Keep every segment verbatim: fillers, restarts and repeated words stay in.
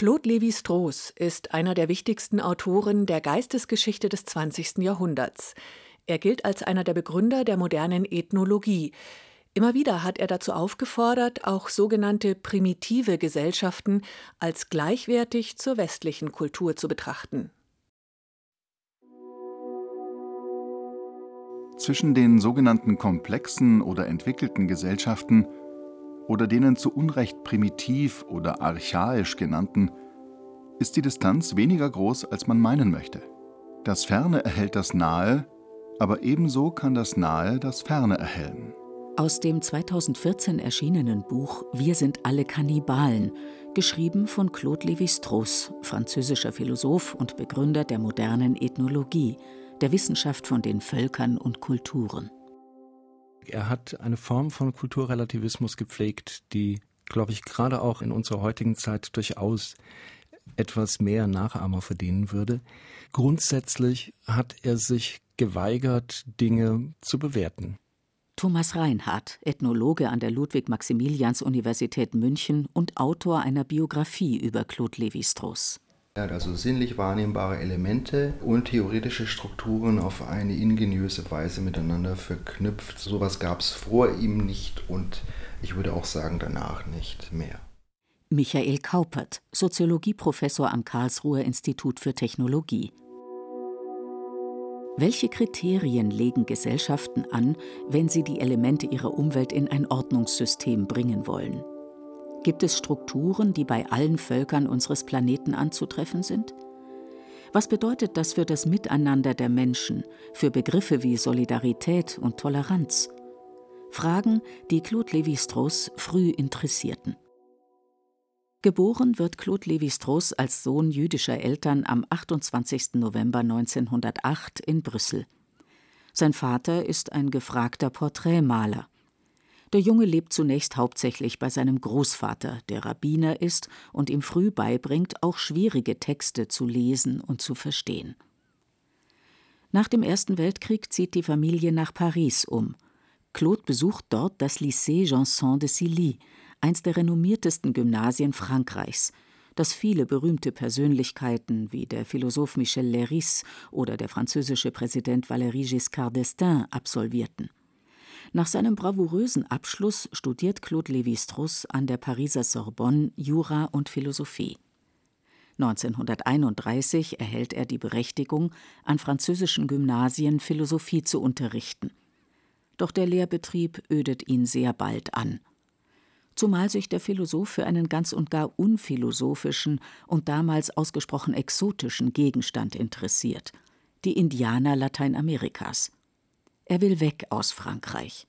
Claude Lévi-Strauss ist einer der wichtigsten Autoren der Geistesgeschichte des zwanzigsten Jahrhunderts. Er gilt als einer der Begründer der modernen Ethnologie. Immer wieder hat er dazu aufgefordert, auch sogenannte primitive Gesellschaften als gleichwertig zur westlichen Kultur zu betrachten. Zwischen den sogenannten komplexen oder entwickelten Gesellschaften oder denen zu Unrecht primitiv oder archaisch genannten, ist die Distanz weniger groß, als man meinen möchte. Das Ferne erhellt das Nahe, aber ebenso kann das Nahe das Ferne erhellen. Aus dem zweitausendvierzehn erschienenen Buch »Wir sind alle Kannibalen«, geschrieben von Claude Lévi-Strauss, französischer Philosoph und Begründer der modernen Ethnologie, der Wissenschaft von den Völkern und Kulturen. Er hat eine Form von Kulturrelativismus gepflegt, die, glaube ich, gerade auch in unserer heutigen Zeit durchaus etwas mehr Nachahmer verdienen würde. Grundsätzlich hat er sich geweigert, Dinge zu bewerten. Thomas Reinhardt, Ethnologe an der Ludwig-Maximilians-Universität München und Autor einer Biografie über Claude Lévi-Strauss. Er hat also sinnlich wahrnehmbare Elemente und theoretische Strukturen auf eine ingeniöse Weise miteinander verknüpft. Sowas gab es vor ihm nicht und ich würde auch sagen danach nicht mehr. Michael Kaupert, Soziologieprofessor am Karlsruher Institut für Technologie. Welche Kriterien legen Gesellschaften an, wenn sie die Elemente ihrer Umwelt in ein Ordnungssystem bringen wollen? Gibt es Strukturen, die bei allen Völkern unseres Planeten anzutreffen sind? Was bedeutet das für das Miteinander der Menschen, für Begriffe wie Solidarität und Toleranz? Fragen, die Claude Lévi-Strauss früh interessierten. Geboren wird Claude Lévi-Strauss als Sohn jüdischer Eltern am achtundzwanzigsten November neunzehnhundertacht in Brüssel. Sein Vater ist ein gefragter Porträtmaler. Der Junge lebt zunächst hauptsächlich bei seinem Großvater, der Rabbiner ist und ihm früh beibringt, auch schwierige Texte zu lesen und zu verstehen. Nach dem Ersten Weltkrieg zieht die Familie nach Paris um. Claude besucht dort das Lycée Janson de Silly, eins der renommiertesten Gymnasien Frankreichs, das viele berühmte Persönlichkeiten wie der Philosoph Michel Leiris oder der französische Präsident Valéry Giscard d'Estaing absolvierten. Nach seinem bravourösen Abschluss studiert Claude Lévi-Strauss an der Pariser Sorbonne Jura und Philosophie. neunzehnhunderteinunddreißig erhält er die Berechtigung, an französischen Gymnasien Philosophie zu unterrichten. Doch der Lehrbetrieb ödet ihn sehr bald an. Zumal sich der Philosoph für einen ganz und gar unphilosophischen und damals ausgesprochen exotischen Gegenstand interessiert: die Indianer Lateinamerikas. Er will weg aus Frankreich.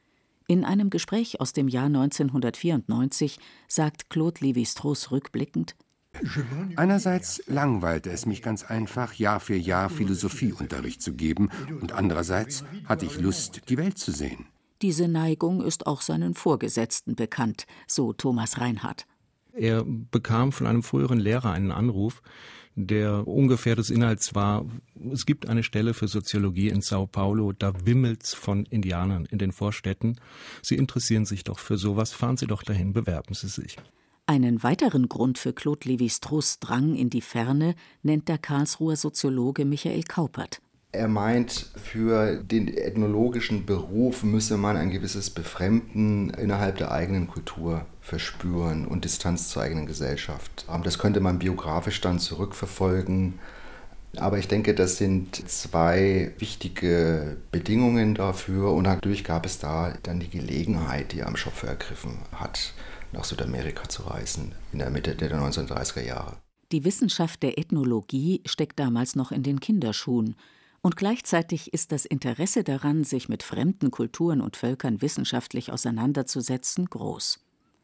In einem Gespräch aus dem Jahr neunzehnhundertvierundneunzig sagt Claude Lévi-Strauss rückblickend: Einerseits langweilte es mich ganz einfach, Jahr für Jahr Philosophieunterricht zu geben, und andererseits hatte ich Lust, die Welt zu sehen. Diese Neigung ist auch seinen Vorgesetzten bekannt, so Thomas Reinhardt. Er bekam von einem früheren Lehrer einen Anruf, der ungefähr des Inhalts war: Es gibt eine Stelle für Soziologie in Sao Paulo, da wimmelt's von Indianern in den Vorstädten. Sie interessieren sich doch für sowas, fahren Sie doch dahin, bewerben Sie sich. Einen weiteren Grund für Claude Lévi-Strauss' Drang in die Ferne nennt der Karlsruher Soziologe Michael Kaupert. Er meint, für den ethnologischen Beruf müsse man ein gewisses Befremden innerhalb der eigenen Kultur verspüren und Distanz zur eigenen Gesellschaft. Das könnte man biografisch dann zurückverfolgen. Aber ich denke, das sind zwei wichtige Bedingungen dafür. Und natürlich gab es da dann die Gelegenheit, die er am Schopfe ergriffen hat, nach Südamerika zu reisen, in der Mitte der neunzehnhundertdreißiger Jahre. Die Wissenschaft der Ethnologie steckt damals noch in den Kinderschuhen. Und gleichzeitig ist das Interesse daran, sich mit fremden Kulturen und Völkern wissenschaftlich auseinanderzusetzen, groß.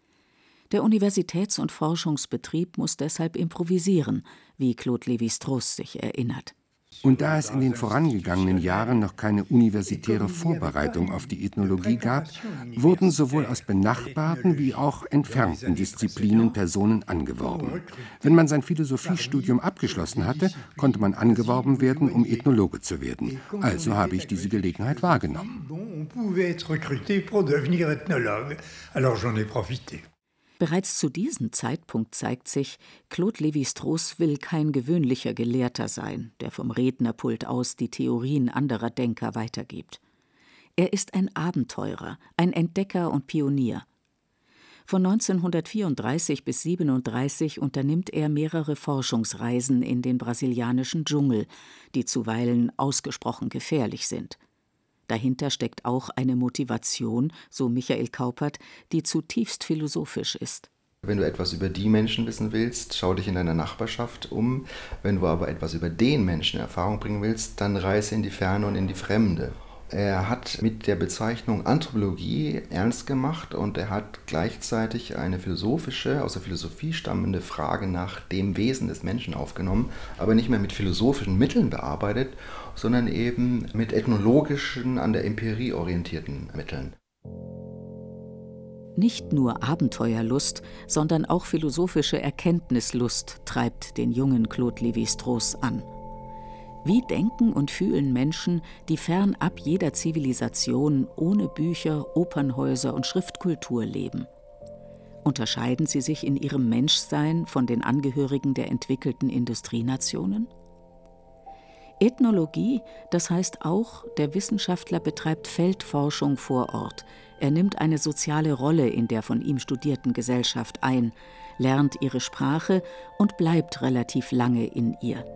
Der Universitäts- und Forschungsbetrieb muss deshalb improvisieren, wie Claude Lévi-Strauss sich erinnert. Und da es in den vorangegangenen Jahren noch keine universitäre Vorbereitung auf die Ethnologie gab, wurden sowohl aus benachbarten wie auch entfernten Disziplinen Personen angeworben. Wenn man sein Philosophiestudium abgeschlossen hatte, konnte man angeworben werden, um Ethnologe zu werden. Also habe ich diese Gelegenheit wahrgenommen. Bereits zu diesem Zeitpunkt zeigt sich, Claude Lévi-Strauss will kein gewöhnlicher Gelehrter sein, der vom Rednerpult aus die Theorien anderer Denker weitergibt. Er ist ein Abenteurer, ein Entdecker und Pionier. Von neunzehnhundertvierunddreißig bis siebenunddreißig unternimmt er mehrere Forschungsreisen in den brasilianischen Dschungel, die zuweilen ausgesprochen gefährlich sind. Dahinter steckt auch eine Motivation, so Michael Kaupert, die zutiefst philosophisch ist. Wenn du etwas über die Menschen wissen willst, schau dich in deiner Nachbarschaft um. Wenn du aber etwas über den Menschen in Erfahrung bringen willst, dann reise in die Ferne und in die Fremde. Er hat mit der Bezeichnung Anthropologie ernst gemacht und er hat gleichzeitig eine philosophische, aus der Philosophie stammende Frage nach dem Wesen des Menschen aufgenommen, aber nicht mehr mit philosophischen Mitteln bearbeitet, sondern eben mit ethnologischen, an der Empirie orientierten Mitteln. Nicht nur Abenteuerlust, sondern auch philosophische Erkenntnislust treibt den jungen Claude Lévi-Strauss an. Wie denken und fühlen Menschen, die fernab jeder Zivilisation ohne Bücher, Opernhäuser und Schriftkultur leben? Unterscheiden sie sich in ihrem Menschsein von den Angehörigen der entwickelten Industrienationen? Ethnologie, das heißt auch, der Wissenschaftler betreibt Feldforschung vor Ort. Er nimmt eine soziale Rolle in der von ihm studierten Gesellschaft ein, lernt ihre Sprache und bleibt relativ lange in ihr.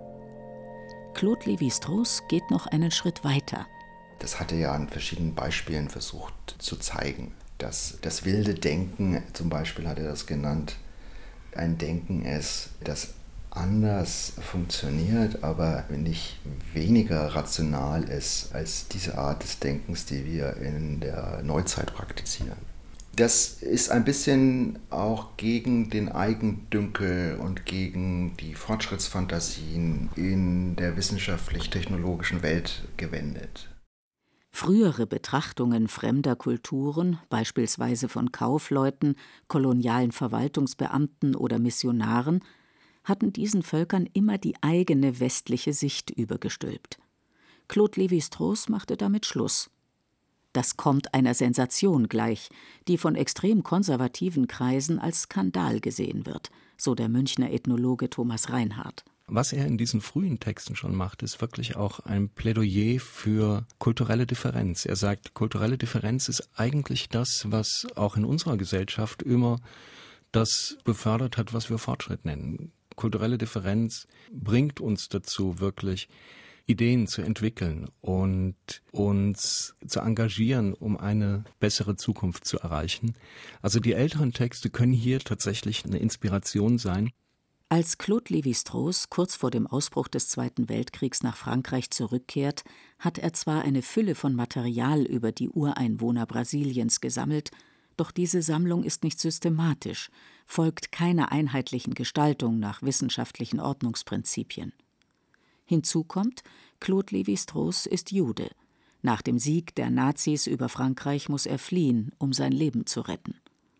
Claude Lévi-Strauss geht noch einen Schritt weiter. Das hat er ja an verschiedenen Beispielen versucht zu zeigen. Das, das wilde Denken, zum Beispiel hat er das genannt, ein Denken ist, das anders funktioniert, aber nicht weniger rational ist als diese Art des Denkens, die wir in der Neuzeit praktizieren. Das ist ein bisschen auch gegen den Eigendünkel und gegen die Fortschrittsfantasien in der wissenschaftlich-technologischen Welt gewendet. Frühere Betrachtungen fremder Kulturen, beispielsweise von Kaufleuten, kolonialen Verwaltungsbeamten oder Missionaren, hatten diesen Völkern immer die eigene westliche Sicht übergestülpt. Claude Lévi-Strauss machte damit Schluss. Das kommt einer Sensation gleich, die von extrem konservativen Kreisen als Skandal gesehen wird, so der Münchner Ethnologe Thomas Reinhardt. Was er in diesen frühen Texten schon macht, ist wirklich auch ein Plädoyer für kulturelle Differenz. Er sagt, kulturelle Differenz ist eigentlich das, was auch in unserer Gesellschaft immer das befördert hat, was wir Fortschritt nennen. Kulturelle Differenz bringt uns dazu, wirklich Ideen zu entwickeln und uns zu engagieren, um eine bessere Zukunft zu erreichen. Also die älteren Texte können hier tatsächlich eine Inspiration sein. Als Claude Lévi-Strauss kurz vor dem Ausbruch des Zweiten Weltkriegs nach Frankreich zurückkehrt, hat er zwar eine Fülle von Material über die Ureinwohner Brasiliens gesammelt, doch diese Sammlung ist nicht systematisch, folgt keiner einheitlichen Gestaltung nach wissenschaftlichen Ordnungsprinzipien. Hinzu kommt, Claude Lévi-Strauss ist Jude. Nach dem Sieg der Nazis über Frankreich muss er fliehen, um sein Leben zu retten.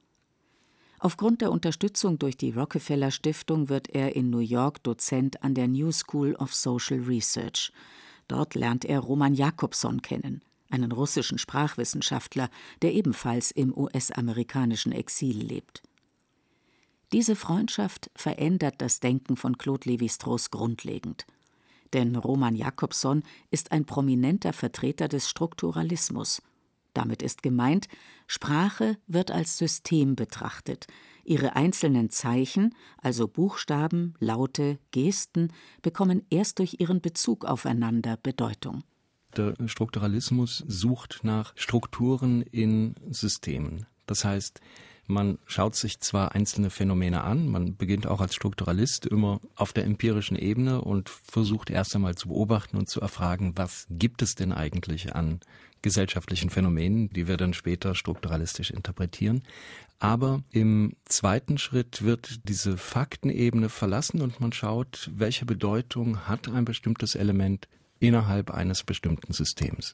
Aufgrund der Unterstützung durch die Rockefeller Stiftung wird er in New York Dozent an der New School of Social Research. Dort lernt er Roman Jakobson kennen, einen russischen Sprachwissenschaftler, der ebenfalls im U S-amerikanischen Exil lebt. Diese Freundschaft verändert das Denken von Claude Lévi-Strauss grundlegend. Denn Roman Jakobson ist ein prominenter Vertreter des Strukturalismus. Damit ist gemeint, Sprache wird als System betrachtet. Ihre einzelnen Zeichen, also Buchstaben, Laute, Gesten, bekommen erst durch ihren Bezug aufeinander Bedeutung. Der Strukturalismus sucht nach Strukturen in Systemen. Das heißt, man schaut sich zwar einzelne Phänomene an, man beginnt auch als Strukturalist immer auf der empirischen Ebene und versucht erst einmal zu beobachten und zu erfragen, was gibt es denn eigentlich an gesellschaftlichen Phänomenen, die wir dann später strukturalistisch interpretieren. Aber im zweiten Schritt wird diese Faktenebene verlassen und man schaut, welche Bedeutung hat ein bestimmtes Element innerhalb eines bestimmten Systems.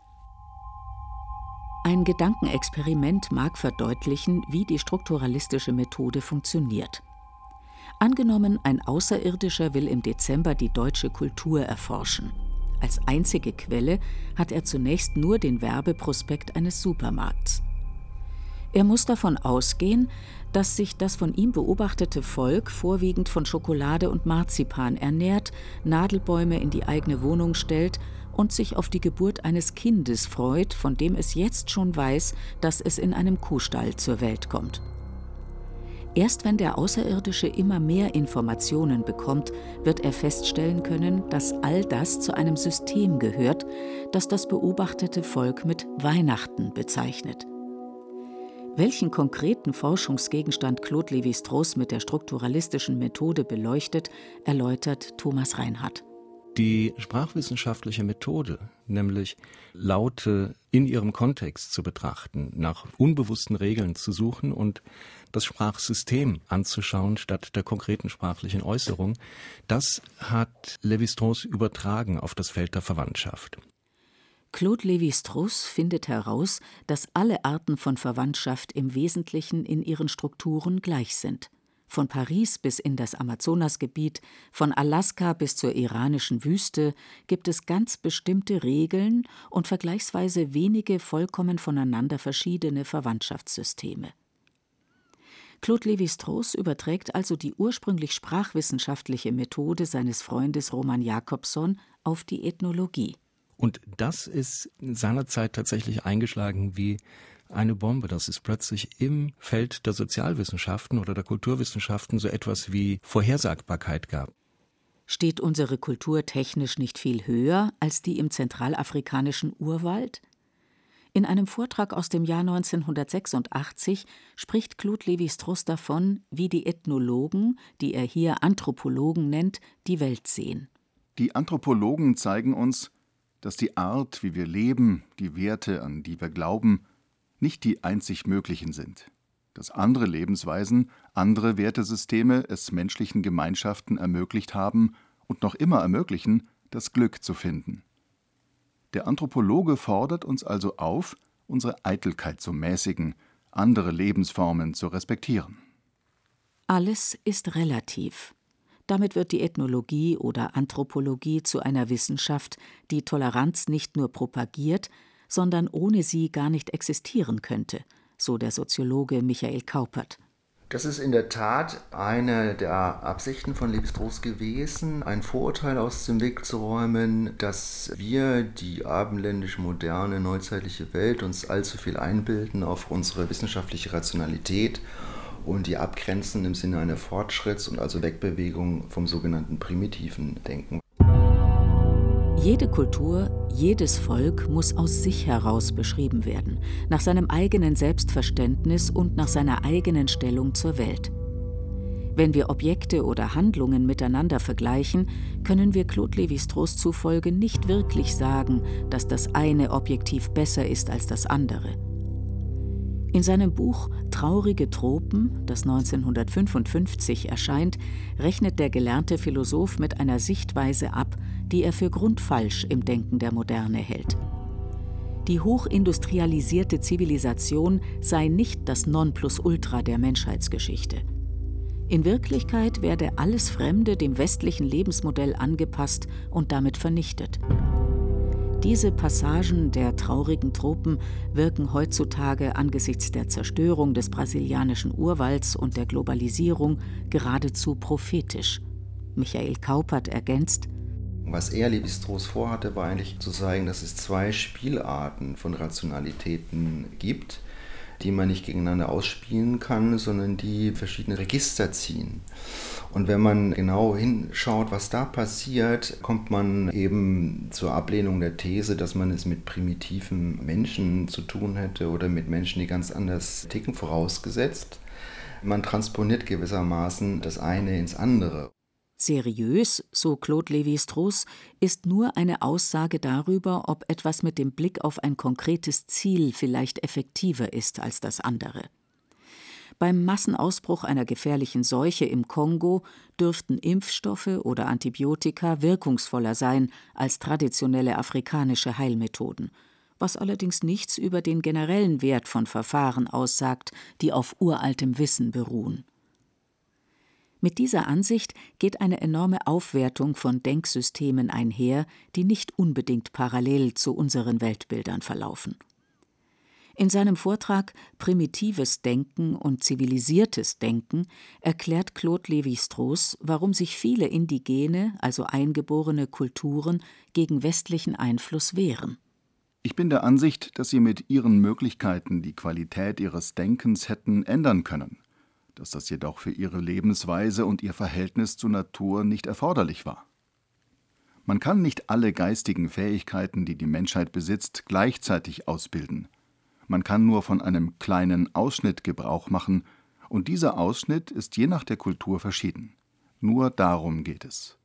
Ein Gedankenexperiment mag verdeutlichen, wie die strukturalistische Methode funktioniert. Angenommen, ein Außerirdischer will im Dezember die deutsche Kultur erforschen. Als einzige Quelle hat er zunächst nur den Werbeprospekt eines Supermarkts. Er muss davon ausgehen, dass sich das von ihm beobachtete Volk vorwiegend von Schokolade und Marzipan ernährt, Nadelbäume in die eigene Wohnung stellt und sich auf die Geburt eines Kindes freut, von dem es jetzt schon weiß, dass es in einem Kuhstall zur Welt kommt. Erst wenn der Außerirdische immer mehr Informationen bekommt, wird er feststellen können, dass all das zu einem System gehört, das das beobachtete Volk mit Weihnachten bezeichnet. Welchen konkreten Forschungsgegenstand Claude Lévi-Strauss mit der strukturalistischen Methode beleuchtet, erläutert Thomas Reinhardt. Die sprachwissenschaftliche Methode, nämlich Laute in ihrem Kontext zu betrachten, nach unbewussten Regeln zu suchen und das Sprachsystem anzuschauen statt der konkreten sprachlichen Äußerung, das hat Lévi-Strauss übertragen auf das Feld der Verwandtschaft. Claude Lévi-Strauss findet heraus, dass alle Arten von Verwandtschaft im Wesentlichen in ihren Strukturen gleich sind. Von Paris bis in das Amazonasgebiet, von Alaska bis zur iranischen Wüste gibt es ganz bestimmte Regeln und vergleichsweise wenige vollkommen voneinander verschiedene Verwandtschaftssysteme. Claude Lévi-Strauss überträgt also die ursprünglich sprachwissenschaftliche Methode seines Freundes Roman Jakobson auf die Ethnologie. Und das ist seinerzeit tatsächlich eingeschlagen wie eine Bombe, dass es plötzlich im Feld der Sozialwissenschaften oder der Kulturwissenschaften so etwas wie Vorhersagbarkeit gab. Steht unsere Kultur technisch nicht viel höher als die im zentralafrikanischen Urwald? In einem Vortrag aus dem Jahr neunzehnhundertsechsundachtzig spricht Claude Lévi-Strauss davon, wie die Ethnologen, die er hier Anthropologen nennt, die Welt sehen. Die Anthropologen zeigen uns, dass die Art, wie wir leben, die Werte, an die wir glauben, nicht die einzig möglichen sind. Dass andere Lebensweisen, andere Wertesysteme es menschlichen Gemeinschaften ermöglicht haben und noch immer ermöglichen, das Glück zu finden. Der Anthropologe fordert uns also auf, unsere Eitelkeit zu mäßigen, andere Lebensformen zu respektieren. Alles ist relativ. Damit wird die Ethnologie oder Anthropologie zu einer Wissenschaft, die Toleranz nicht nur propagiert, sondern ohne sie gar nicht existieren könnte, so der Soziologe Michael Kaupert. Das ist in der Tat eine der Absichten von Lévi-Strauss gewesen, ein Vorurteil aus dem Weg zu räumen, dass wir, die abendländisch moderne, neuzeitliche Welt, uns allzu viel einbilden auf unsere wissenschaftliche Rationalität und die abgrenzen im Sinne einer Fortschritts- und also Wegbewegung vom sogenannten primitiven Denken. Jede Kultur, jedes Volk muss aus sich heraus beschrieben werden, nach seinem eigenen Selbstverständnis und nach seiner eigenen Stellung zur Welt. Wenn wir Objekte oder Handlungen miteinander vergleichen, können wir Claude Lévi-Strauss zufolge nicht wirklich sagen, dass das eine objektiv besser ist als das andere. In seinem Buch »Traurige Tropen«, das neunzehnhundertfünfundfünfzig erscheint, rechnet der gelernte Philosoph mit einer Sichtweise ab, die er für grundfalsch im Denken der Moderne hält. Die hochindustrialisierte Zivilisation sei nicht das Nonplusultra der Menschheitsgeschichte. In Wirklichkeit werde alles Fremde dem westlichen Lebensmodell angepasst und damit vernichtet. Diese Passagen der traurigen Tropen wirken heutzutage angesichts der Zerstörung des brasilianischen Urwalds und der Globalisierung geradezu prophetisch. Michael Kaupert ergänzt: Was er, Lévi-Strauss, vorhatte, war eigentlich zu zeigen, dass es zwei Spielarten von Rationalitäten gibt, die man nicht gegeneinander ausspielen kann, sondern die verschiedene Register ziehen. Und wenn man genau hinschaut, was da passiert, kommt man eben zur Ablehnung der These, dass man es mit primitiven Menschen zu tun hätte oder mit Menschen, die ganz anders ticken, vorausgesetzt. Man transponiert gewissermaßen das eine ins andere. Seriös, so Claude Lévi-Strauss, ist nur eine Aussage darüber, ob etwas mit dem Blick auf ein konkretes Ziel vielleicht effektiver ist als das andere. Beim Massenausbruch einer gefährlichen Seuche im Kongo dürften Impfstoffe oder Antibiotika wirkungsvoller sein als traditionelle afrikanische Heilmethoden, was allerdings nichts über den generellen Wert von Verfahren aussagt, die auf uraltem Wissen beruhen. Mit dieser Ansicht geht eine enorme Aufwertung von Denksystemen einher, die nicht unbedingt parallel zu unseren Weltbildern verlaufen. In seinem Vortrag »Primitives Denken und zivilisiertes Denken« erklärt Claude Lévi-Strauss, warum sich viele indigene, also eingeborene Kulturen gegen westlichen Einfluss wehren. Ich bin der Ansicht, dass sie mit ihren Möglichkeiten die Qualität ihres Denkens hätten ändern können, dass das jedoch für ihre Lebensweise und ihr Verhältnis zur Natur nicht erforderlich war. Man kann nicht alle geistigen Fähigkeiten, die die Menschheit besitzt, gleichzeitig ausbilden. Man kann nur von einem kleinen Ausschnitt Gebrauch machen, und dieser Ausschnitt ist je nach der Kultur verschieden. Nur darum geht es.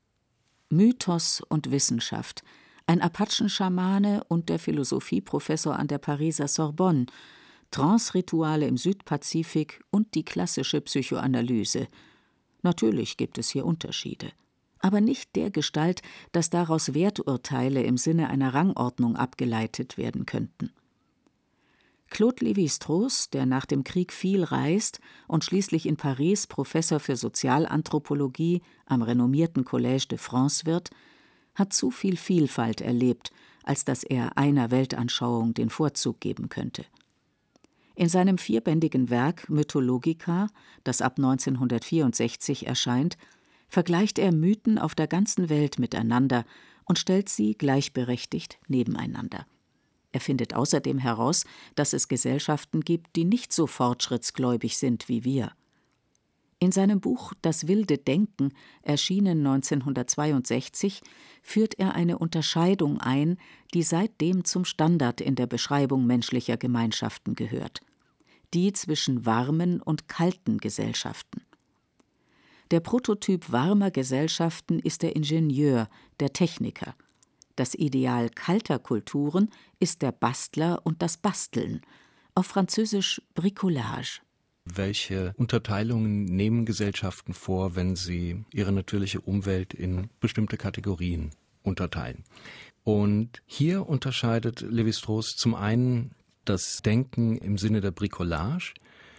Mythos und Wissenschaft, ein Apachenschamane und der Philosophieprofessor an der Pariser Sorbonne, Trance-Rituale im Südpazifik und die klassische Psychoanalyse. Natürlich gibt es hier Unterschiede, aber nicht dergestalt, dass daraus Werturteile im Sinne einer Rangordnung abgeleitet werden könnten. Claude Lévi-Strauss, der nach dem Krieg viel reist und schließlich in Paris Professor für Sozialanthropologie am renommierten Collège de France wird, hat zu viel Vielfalt erlebt, als dass er einer Weltanschauung den Vorzug geben könnte. In seinem vierbändigen Werk Mythologica, das ab neunzehnhundertvierundsechzig erscheint, vergleicht er Mythen auf der ganzen Welt miteinander und stellt sie gleichberechtigt nebeneinander. Er findet außerdem heraus, dass es Gesellschaften gibt, die nicht so fortschrittsgläubig sind wie wir. In seinem Buch »Das wilde Denken«, erschienen neunzehnhundertzweiundsechzig, führt er eine Unterscheidung ein, die seitdem zum Standard in der Beschreibung menschlicher Gemeinschaften gehört: die zwischen warmen und kalten Gesellschaften. Der Prototyp warmer Gesellschaften ist der Ingenieur, der Techniker. Das Ideal kalter Kulturen ist der Bastler und das Basteln, auf Französisch Bricolage. Welche Unterteilungen nehmen Gesellschaften vor, wenn sie ihre natürliche Umwelt in bestimmte Kategorien unterteilen? Und hier unterscheidet Lévi-Strauss zum einen das Denken im Sinne der Bricolage,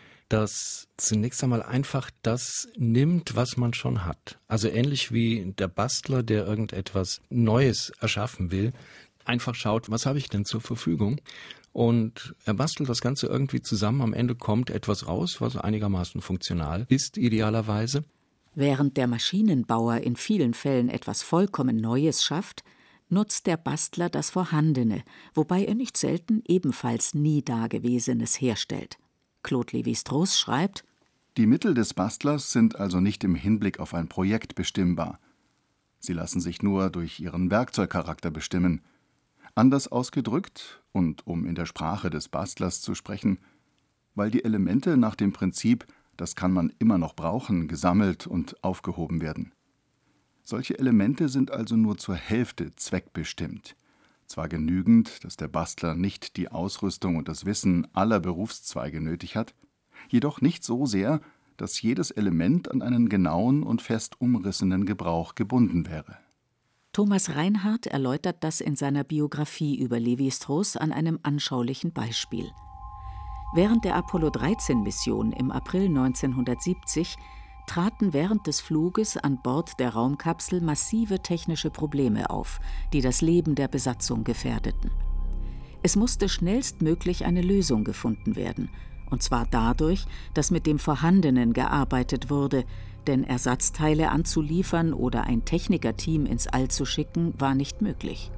das zunächst einmal einfach das nimmt, was man schon hat. Also ähnlich wie der Bastler, der irgendetwas Neues erschaffen will, einfach schaut, was habe ich denn zur Verfügung? Und er bastelt das Ganze irgendwie zusammen. Am Ende kommt etwas raus, was einigermaßen funktional ist, idealerweise. Während der Maschinenbauer in vielen Fällen etwas vollkommen Neues schafft, nutzt der Bastler das Vorhandene, wobei er nicht selten ebenfalls nie Dagewesenes herstellt. Claude Lévi-Strauss schreibt: Die Mittel des Bastlers sind also nicht im Hinblick auf ein Projekt bestimmbar. Sie lassen sich nur durch ihren Werkzeugcharakter bestimmen. Anders ausgedrückt, und um in der Sprache des Bastlers zu sprechen, weil die Elemente nach dem Prinzip, das kann man immer noch brauchen, gesammelt und aufgehoben werden. Solche Elemente sind also nur zur Hälfte zweckbestimmt. Zwar genügend, dass der Bastler nicht die Ausrüstung und das Wissen aller Berufszweige nötig hat, jedoch nicht so sehr, dass jedes Element an einen genauen und fest umrissenen Gebrauch gebunden wäre. Thomas Reinhardt erläutert das in seiner Biografie über Lévi-Strauss an einem anschaulichen Beispiel. Während der Apollo dreizehn Mission im April neunzehnhundertsiebzig traten während des Fluges an Bord der Raumkapsel massive technische Probleme auf, die das Leben der Besatzung gefährdeten. Es musste schnellstmöglich eine Lösung gefunden werden, und zwar dadurch, dass mit dem Vorhandenen gearbeitet wurde, denn Ersatzteile anzuliefern oder ein Technikerteam ins All zu schicken, war nicht möglich.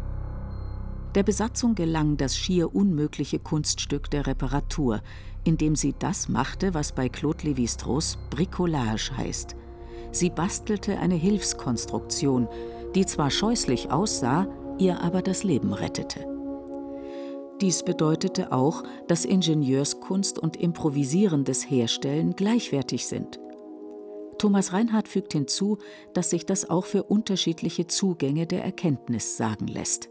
Der Besatzung gelang das schier unmögliche Kunststück der Reparatur, indem sie das machte, was bei Claude Lévi-Strauss Bricolage heißt. Sie bastelte eine Hilfskonstruktion, die zwar scheußlich aussah, ihr aber das Leben rettete. Dies bedeutete auch, dass Ingenieurskunst und improvisierendes Herstellen gleichwertig sind. Thomas Reinhardt fügt hinzu, dass sich das auch für unterschiedliche Zugänge der Erkenntnis sagen lässt.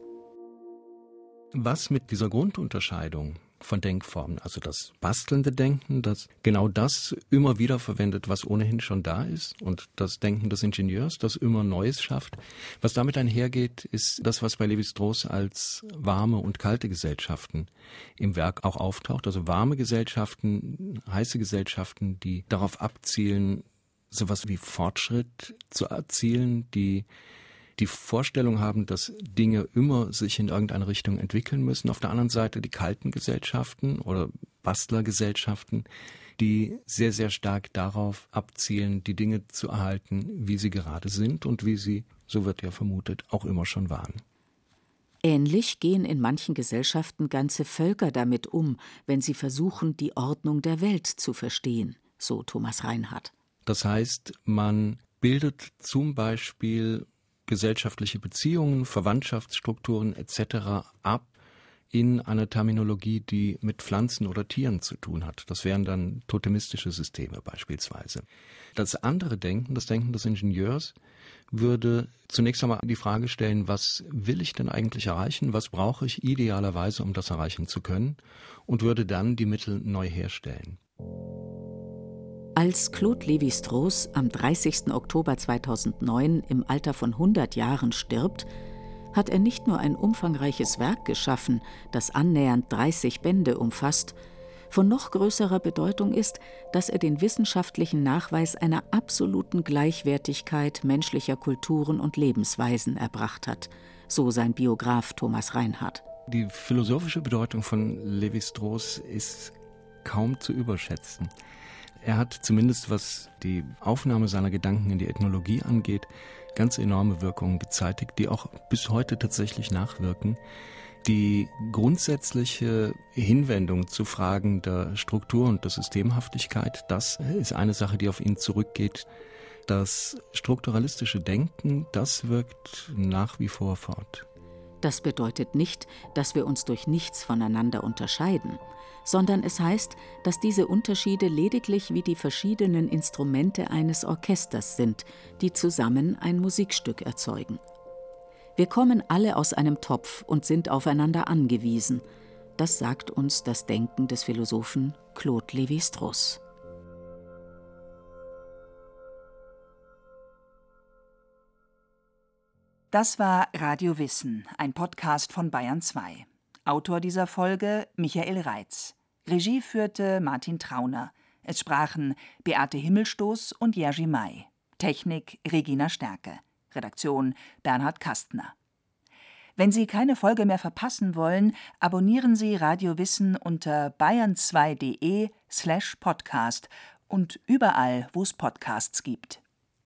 Was mit dieser Grundunterscheidung von Denkformen, also das bastelnde Denken, das genau das immer wieder verwendet, was ohnehin schon da ist, und das Denken des Ingenieurs, das immer Neues schafft. Was damit einhergeht, ist das, was bei Lévi-Strauss als warme und kalte Gesellschaften im Werk auch auftaucht. Also warme Gesellschaften, heiße Gesellschaften, die darauf abzielen, sowas wie Fortschritt zu erzielen, die die Vorstellung haben, dass Dinge immer sich in irgendeine Richtung entwickeln müssen. Auf der anderen Seite die kalten Gesellschaften oder Bastlergesellschaften, die sehr, sehr stark darauf abzielen, die Dinge zu erhalten, wie sie gerade sind und wie sie, so wird ja vermutet, auch immer schon waren. Ähnlich gehen in manchen Gesellschaften ganze Völker damit um, wenn sie versuchen, die Ordnung der Welt zu verstehen, so Thomas Reinhardt. Das heißt, man bildet zum Beispiel gesellschaftliche Beziehungen, Verwandtschaftsstrukturen et cetera ab in einer Terminologie, die mit Pflanzen oder Tieren zu tun hat. Das wären dann totemistische Systeme beispielsweise. Das andere Denken, das Denken des Ingenieurs, würde zunächst einmal die Frage stellen, was will ich denn eigentlich erreichen, was brauche ich idealerweise, um das erreichen zu können, und würde dann die Mittel neu herstellen. Als Claude Lévi-Strauss am dreißigsten Oktober zweitausendneun im Alter von hundert Jahren stirbt, hat er nicht nur ein umfangreiches Werk geschaffen, das annähernd dreißig Bände umfasst. Von noch größerer Bedeutung ist, dass er den wissenschaftlichen Nachweis einer absoluten Gleichwertigkeit menschlicher Kulturen und Lebensweisen erbracht hat, so sein Biograf Thomas Reinhardt. Die philosophische Bedeutung von Lévi-Strauss ist kaum zu überschätzen. Er hat zumindest, was die Aufnahme seiner Gedanken in die Ethnologie angeht, ganz enorme Wirkungen gezeitigt, die auch bis heute tatsächlich nachwirken. Die grundsätzliche Hinwendung zu Fragen der Struktur und der Systemhaftigkeit, das ist eine Sache, die auf ihn zurückgeht. Das strukturalistische Denken, das wirkt nach wie vor fort. Das bedeutet nicht, dass wir uns durch nichts voneinander unterscheiden, sondern es heißt, dass diese Unterschiede lediglich wie die verschiedenen Instrumente eines Orchesters sind, die zusammen ein Musikstück erzeugen. Wir kommen alle aus einem Topf und sind aufeinander angewiesen. Das sagt uns das Denken des Philosophen Claude Lévi-Strauss. Das war Radio Wissen, ein Podcast von Bayern zwei. Autor dieser Folge Michael Reitz. Regie führte Martin Trauner. Es sprachen Beate Himmelstoß und Jerzy May. Technik Regina Stärke. Redaktion Bernhard Kastner. Wenn Sie keine Folge mehr verpassen wollen, abonnieren Sie Radio Wissen unter bayern zwei punkt de slash podcast und überall, wo es Podcasts gibt.